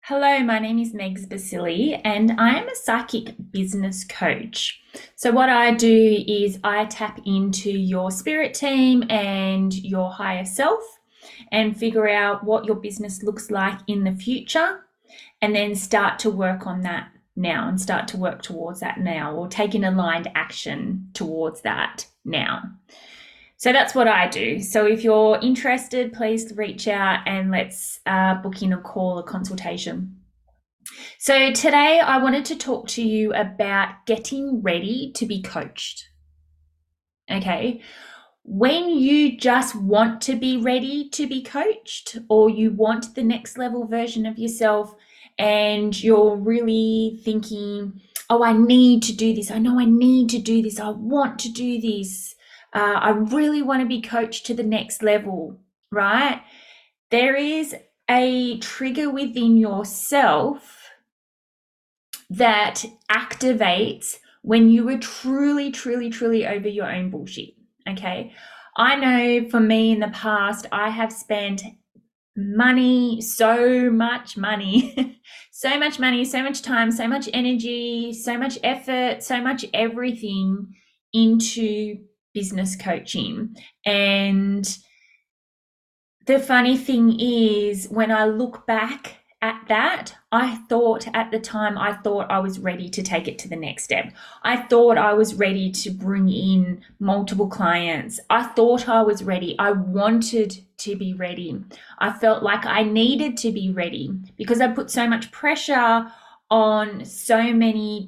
Hello, my name is Megs Basili and I am a psychic business coach. So, what I do is I tap into your spirit team and your higher self and figure out what your business looks like in the future and then start to work on that now and start to work towards that now or take an aligned action towards that now. So that's what I do. So if you're interested, please reach out and let's book in a call, a consultation. So today I wanted to talk to you about getting ready to be coached. Okay. When you just want to be ready to be coached, or you want the next level version of yourself, and you're really thinking, oh, I need to do this. I know I need to do this. I want to do this. I really want to be coached to the next level, right? There is a trigger within yourself that activates when you were truly, truly, truly over your own bullshit. Okay. I know for me in the past, I have spent money, so much money, so much money, so much time, so much energy, so much effort, so much everything into business coaching. And the funny thing is, when I look back at that, I thought at the time, I thought I was ready to take it to the next step. I thought I was ready to bring in multiple clients. I thought I was ready. I wanted to be ready. I felt like I needed to be ready because I put so much pressure on so many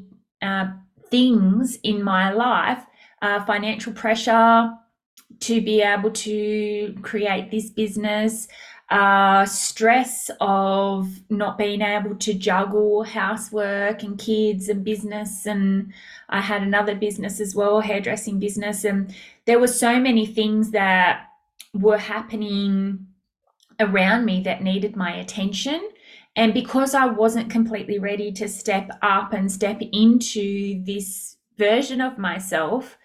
things in my life, financial pressure, to be able to create this business, stress of not being able to juggle housework and kids and business. And I had another business as well, hairdressing business. And there were so many things that were happening around me that needed my attention. And because I wasn't completely ready to step up and step into this version of myself,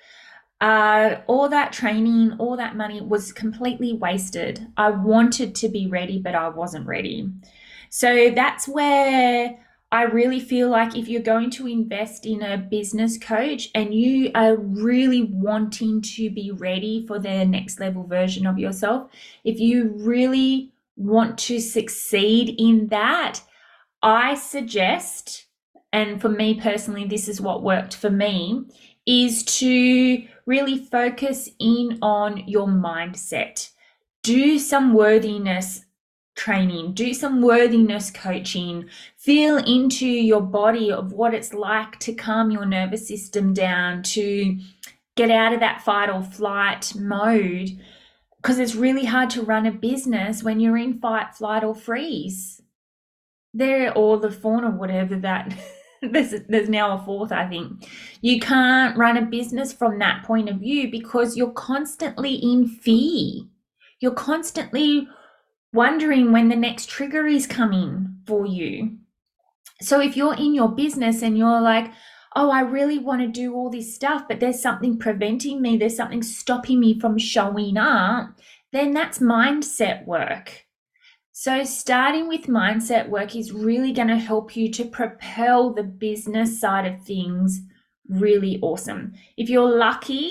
all that training, all that money was completely wasted. I wanted to be ready, but I wasn't ready. So that's where I really feel like if you're going to invest in a business coach and you are really wanting to be ready for the next level version of yourself, if you really want to succeed in that, I suggest, and for me personally, this is what worked for me, is to really focus in on your mindset. Do some worthiness training, do some worthiness coaching, feel into your body of what it's like to calm your nervous system down, to get out of that fight or flight mode, because it's really hard to run a business when you're in fight, flight, or freeze. There, or the fawn or whatever that there's now a fourth, I think. You can't run a business from that point of view because you're constantly in fear. You're constantly wondering when the next trigger is coming for you. So if you're in your business and you're like, oh, I really want to do all this stuff, but there's something preventing me, there's something stopping me from showing up, then that's mindset work. So, starting with mindset work is really going to help you to propel the business side of things really awesome. If you're lucky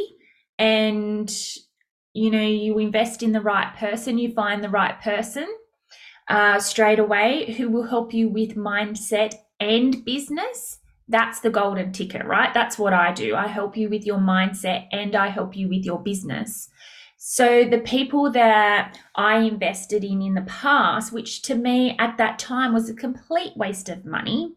and you invest in the right person, you find the right person straight away who will help you with mindset and business. That's the golden ticket, right? That's what I do. I help you with your mindset and I help you with your business. So the people that I invested in the past, which to me at that time was a complete waste of money,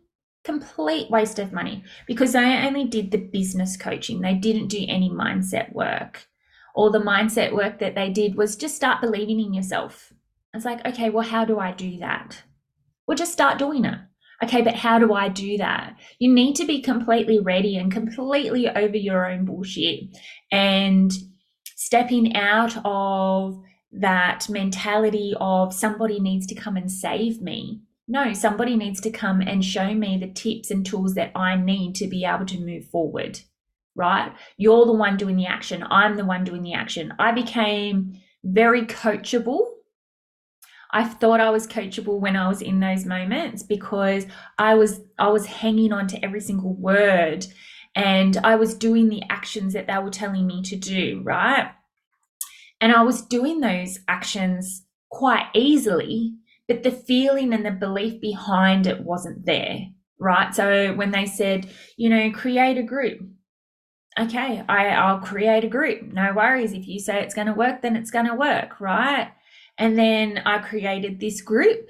because they only did the business coaching. They didn't do any mindset work. All the mindset work that they did was just start believing in yourself. It's like, okay, well, how do I do that? Well, just start doing it. Okay, but how do I do that? You need to be completely ready and completely over your own bullshit and stepping out of that mentality of somebody needs to come and save me. No, somebody needs to come and show me the tips and tools that I need to be able to move forward, right? You're the one doing the action. I'm the one doing the action. I became very coachable. I thought I was coachable when I was in those moments because I was hanging on to every single word, and I was doing the actions that they were telling me to do, right? And I was doing those actions quite easily, but the feeling and the belief behind it wasn't there, right? So when they said, create a group, okay, I'll create a group. No worries. If you say it's going to work, then it's going to work, right? And then I created this group,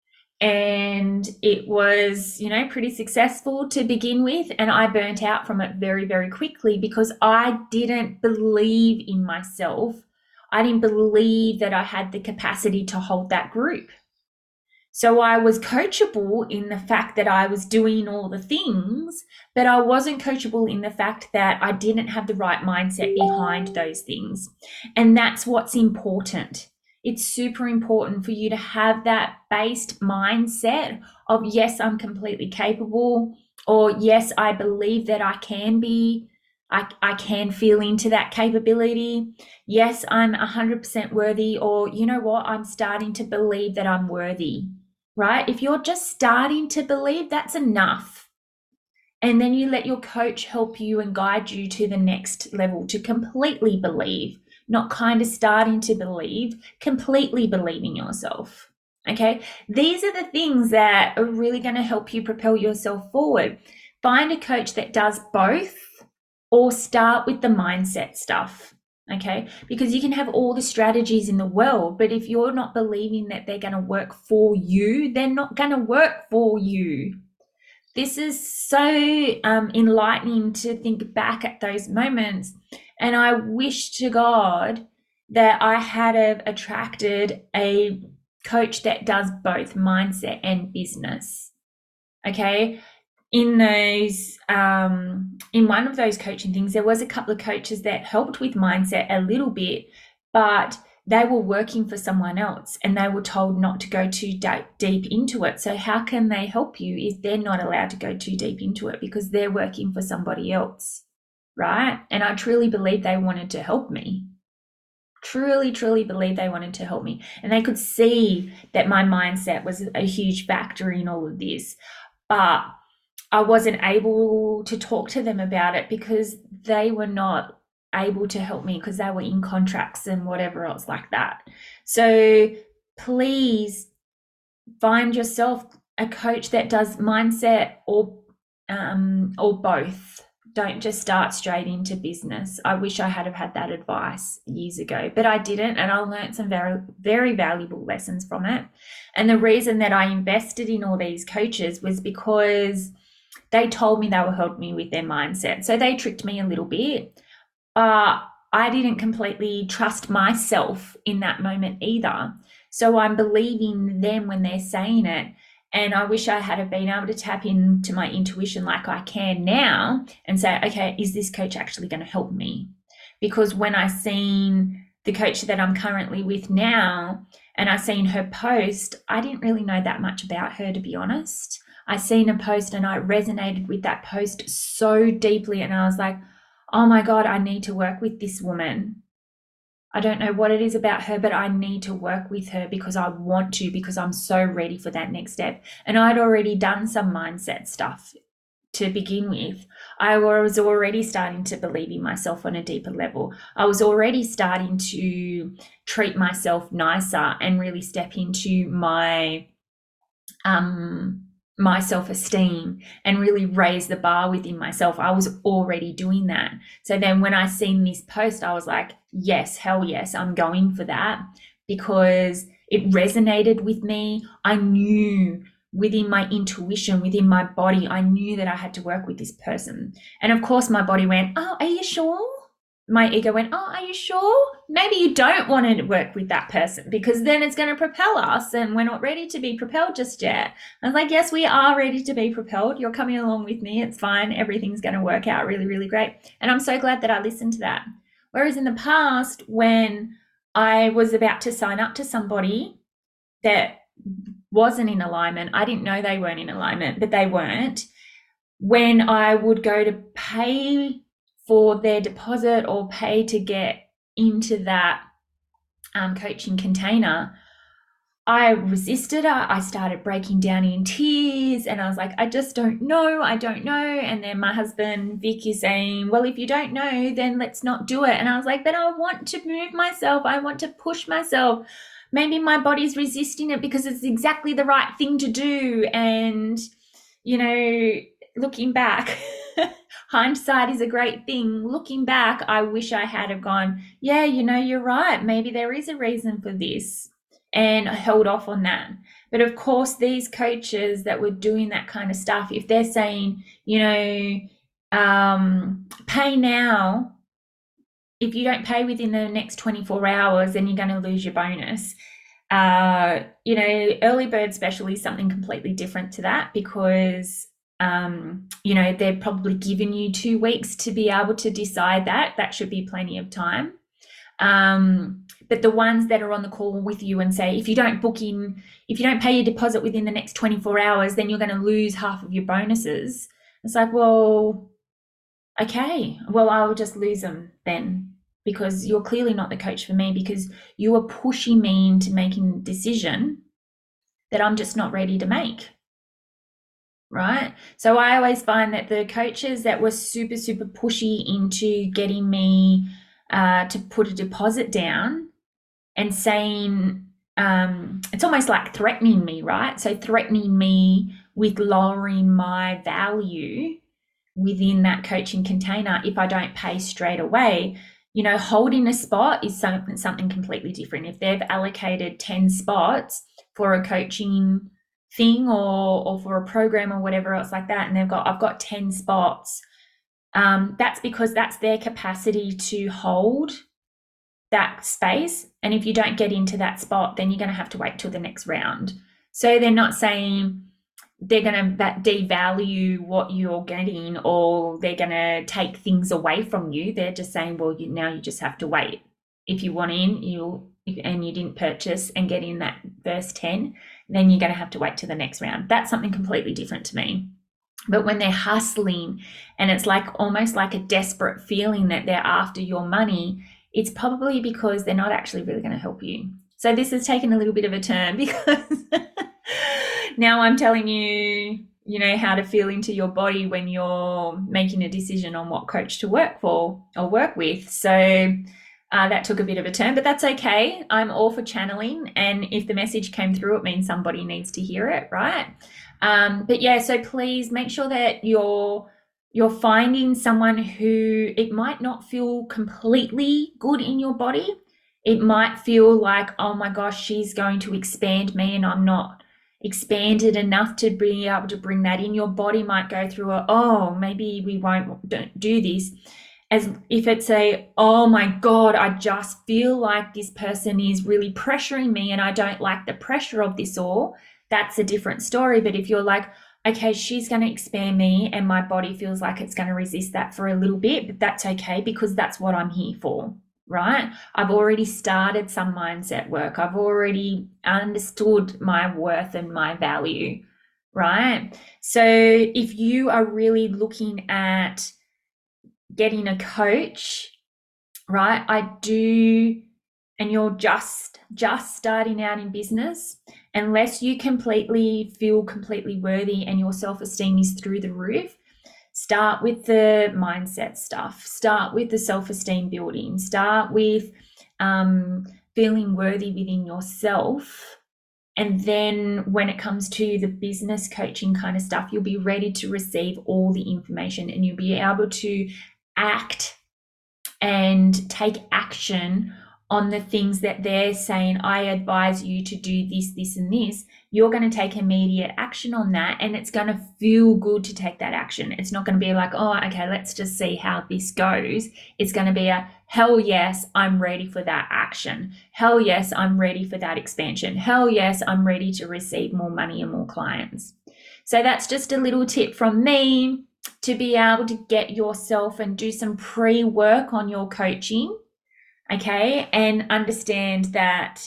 and it was, pretty successful to begin with. And I burnt out from it very, very quickly because I didn't believe in myself. I didn't believe that I had the capacity to hold that group. So I was coachable in the fact that I was doing all the things, but I wasn't coachable in the fact that I didn't have the right mindset behind those things. And that's what's important. It's super important for you to have that based mindset of, yes, I'm completely capable, or yes, I believe that I can be. I can feel into that capability. Yes, I'm 100% worthy, or you know what, I'm starting to believe that I'm worthy, right? If you're just starting to believe, that's enough. And then you let your coach help you and guide you to the next level to completely believe, not kind of starting to believe, completely believing yourself. Okay, these are the things that are really going to help you propel yourself forward. Find a coach that does both, or start with the mindset stuff. Okay, because you can have all the strategies in the world, but if you're not believing that they're going to work for you, they're not going to work for you. This is so enlightening to think back at those moments. And I wish to God that I had attracted a coach that does both mindset and business. Okay. In one of those coaching things, there was a couple of coaches that helped with mindset a little bit, but they were working for someone else and they were told not to go too deep into it. So how can they help you if they're not allowed to go too deep into it because they're working for somebody else, right? And I truly believe they wanted to help me. Truly believe they wanted to help me. And they could see that my mindset was a huge factor in all of this. But I wasn't able to talk to them about it because they were not able to help me because they were in contracts and whatever else like that. So please find yourself a coach that does mindset or both. Don't just start straight into business. I wish I had have had that advice years ago, but I didn't, and I learned some very, very valuable lessons from it. And the reason that I invested in all these coaches was because they told me they would help me with their mindset. So they tricked me a little bit, but I didn't completely trust myself in that moment either. So I'm believing them when they're saying it. And I wish I had been able to tap into my intuition like I can now and say, okay, is this coach actually going to help me? Because when I seen the coach that I'm currently with now and I seen her post, I didn't really know that much about her, to be honest. I seen a post and I resonated with that post so deeply, and I was like, oh my God, I need to work with this woman. I don't know what it is about her, but I need to work with her because I want to, because I'm so ready for that next step. And I'd already done some mindset stuff to begin with. I was already starting to believe in myself on a deeper level. I was already starting to treat myself nicer and really step into my self-esteem and really raise the bar within myself. I was already doing that. So then when I seen this post, I was like, yes, hell yes, I'm going for that, because it resonated with me. I knew within my intuition, within my body, I knew that I had to work with this person. And of course my body went, oh, are you sure? My ego went, oh, are you sure? Maybe you don't want to work with that person because then it's going to propel us and we're not ready to be propelled just yet. I was like, yes, we are ready to be propelled. You're coming along with me. It's fine. Everything's going to work out really, really great. And I'm so glad that I listened to that. Whereas in the past, when I was about to sign up to somebody that wasn't in alignment, I didn't know they weren't in alignment, but they weren't. When I would go to pay for their deposit or pay to get into that coaching container, I resisted. I started breaking down in tears and I was like, I just don't know. I don't know. And then my husband, Vic, is saying, well, if you don't know, then let's not do it. And I was like, but I want to move myself. I want to push myself. Maybe my body's resisting it because it's exactly the right thing to do. And, looking back, hindsight is a great thing. Looking back, I wish I had have gone, yeah, you're right. Maybe there is a reason for this, and I held off on that. But of course, these coaches that were doing that kind of stuff, if they're saying, pay now, if you don't pay within the next 24 hours, then you're going to lose your bonus. Early bird special is something completely different to that because they're probably giving you 2 weeks to be able to decide that. That should be plenty of time. But the ones that are on the call with you and say, if you don't pay your deposit within the next 24 hours, then you're going to lose half of your bonuses. It's like, well, okay, well, I'll just lose them then, because you're clearly not the coach for me, because you are pushing me into making a decision that I'm just not ready to make. Right? So I always find that the coaches that were super, super pushy into getting me to put a deposit down and saying, it's almost like threatening me, right? So threatening me with lowering my value within that coaching container if I don't pay straight away. Holding a spot is something completely different. If they've allocated 10 spots for a coaching thing or for a program or whatever else like that, and I've got 10 spots, that's because that's their capacity to hold that space. And if you don't get into that spot, then you're going to have to wait till the next round. So they're not saying they're going to devalue what you're getting or they're going to take things away from you. They're just saying, well, now you just have to wait. If you want in, and you didn't purchase and get in that first 10, then you're going to have to wait till the next round. That's something completely different to me. But when they're hustling and it's like almost like a desperate feeling that they're after your money, it's probably because they're not actually really going to help you. So this has taken a little bit of a turn because now I'm telling you, how to feel into your body when you're making a decision on what coach to work for or work with. So that took a bit of a turn, but that's okay. I'm all for channeling. And if the message came through, it means somebody needs to hear it, right? But yeah, so please make sure that you're finding someone who, it might not feel completely good in your body. It might feel like, oh my gosh, she's going to expand me and I'm not expanded enough to be able to bring that in. Your body might go through maybe we don't do this. As if it's oh my God, I just feel like this person is really pressuring me and I don't like the pressure of this all, that's a different story. But if you're like, okay, she's going to expand me and my body feels like it's going to resist that for a little bit, but that's okay because that's what I'm here for, right? I've already started some mindset work. I've already understood my worth and my value, right? So if you are really looking at getting a coach, right, and you're just starting out in business, unless you feel completely worthy and your self-esteem is through the roof, start with the mindset stuff, start with the self-esteem building, start with feeling worthy within yourself. And then when it comes to the business coaching kind of stuff, you'll be ready to receive all the information and you'll be able to act and take action on the things that they're saying, I advise you to do this, this, and this. You're going to take immediate action on that and it's going to feel good to take that action. It's not going to be like, oh, okay, let's just see how this goes. It's going to be a, hell yes, I'm ready for that action. Hell yes, I'm ready for that expansion. Hell yes, I'm ready to receive more money and more clients. So that's just a little tip from me to be able to get yourself and do some pre-work on your coaching. Okay, and understand that,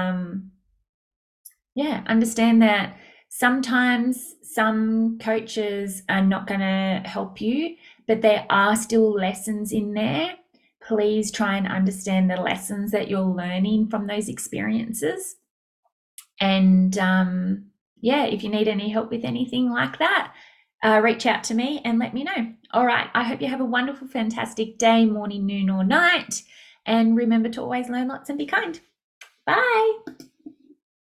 understand that sometimes some coaches are not going to help you, but there are still lessons in there. Please try and understand the lessons that you're learning from those experiences. And yeah, if you need any help with anything like that, reach out to me and let me know. All right. I hope you have a wonderful, fantastic day, morning, noon, or night. And remember to always learn lots and be kind. Bye.